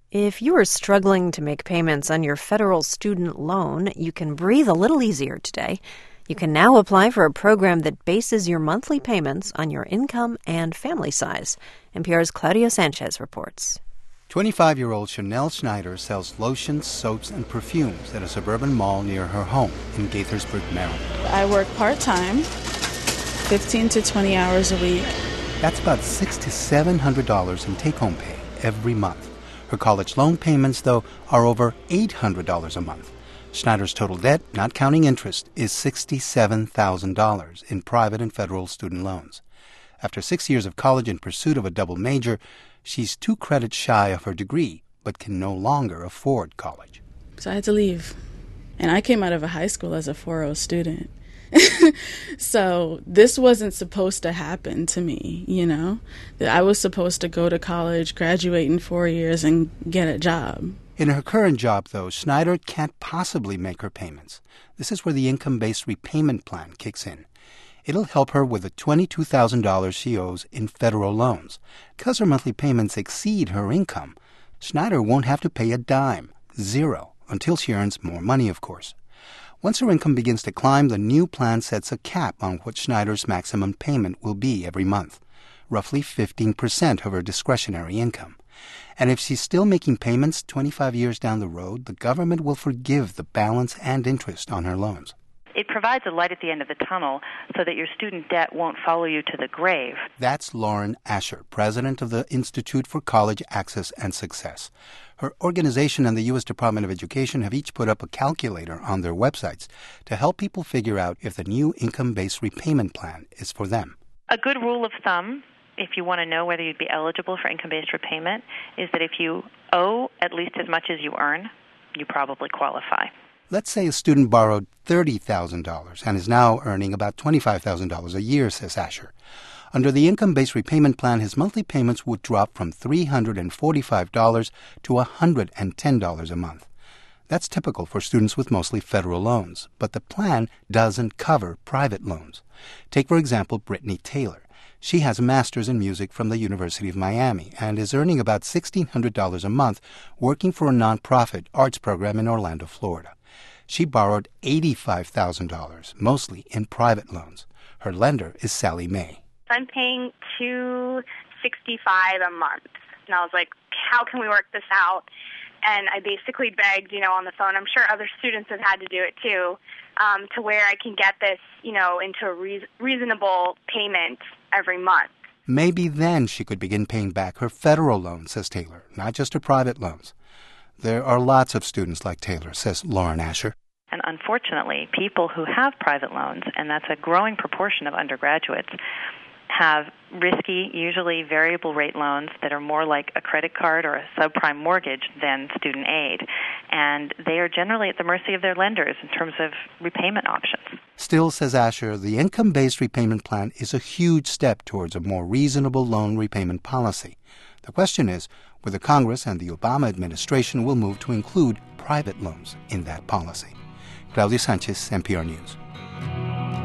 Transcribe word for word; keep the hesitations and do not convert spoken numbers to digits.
If you are struggling to make payments on your federal student loan, you can breathe a little easier today. You can now apply for a program that bases your monthly payments on your income and family size. N P R's Claudia Sanchez reports. twenty-five-year-old Chanel Schneider sells lotions, soaps, and perfumes at a suburban mall near her home in Gaithersburg, Maryland. I work part-time, fifteen to twenty hours a week. That's about six hundred to seven hundred dollars in take-home pay every month. Her college loan payments, though, are over eight hundred dollars a month. Schneider's total debt, not counting interest, is sixty-seven thousand dollars in private and federal student loans. After six years of college in pursuit of a double major, she's two credits shy of her degree, but can no longer afford college. So I had to leave. And I came out of a high school as a four oh student. So this wasn't supposed to happen to me, you know? I was supposed to go to college, graduate in four years, and get a job. In her current job, though, Schneider can't possibly make her payments. This is where the income-based repayment plan kicks in. It'll help her with the twenty-two thousand dollars she owes in federal loans. Because her monthly payments exceed her income, Schneider won't have to pay a dime, zero, until she earns more money, of course. Once her income begins to climb, the new plan sets a cap on what Schneider's maximum payment will be every month, roughly fifteen percent of her discretionary income. And if she's still making payments twenty-five years down the road, the government will forgive the balance and interest on her loans. It provides a light at the end of the tunnel so that your student debt won't follow you to the grave. That's Lauren Asher, president of the Institute for College Access and Success. Her organization and the U S Department of Education have each put up a calculator on their websites to help people figure out if the new income-based repayment plan is for them. A good rule of thumb, if you want to know whether you'd be eligible for income-based repayment, is that if you owe at least as much as you earn, you probably qualify. Let's say a student borrowed thirty thousand dollars and is now earning about twenty-five thousand dollars a year, says Asher. Under the income-based repayment plan, his monthly payments would drop from three hundred forty-five dollars to one hundred ten dollars a month. That's typical for students with mostly federal loans, but the plan doesn't cover private loans. Take, for example, Brittany Taylor. She has a master's in music from the University of Miami and is earning about sixteen hundred dollars a month working for a nonprofit arts program in Orlando, Florida. She borrowed eighty-five thousand dollars, mostly in private loans. Her lender is Sally Mae. I'm paying two hundred sixty-five dollars a month. And I was like, how can we work this out? And I basically begged, you know, on the phone. I'm sure other students have had to do it too, um, to where I can get this, you know, into a re- reasonable payment every month. Maybe then she could begin paying back her federal loans, says Taylor, not just her private loans. There are lots of students like Taylor, says Lauren Asher. And unfortunately, people who have private loans, and that's a growing proportion of undergraduates, have risky, usually variable rate loans that are more like a credit card or a subprime mortgage than student aid. And they are generally at the mercy of their lenders in terms of repayment options. Still, says Asher, the income-based repayment plan is a huge step towards a more reasonable loan repayment policy. The question is whether Congress and the Obama administration will move to include private loans in that policy. Claudia Sanchez, N P R News.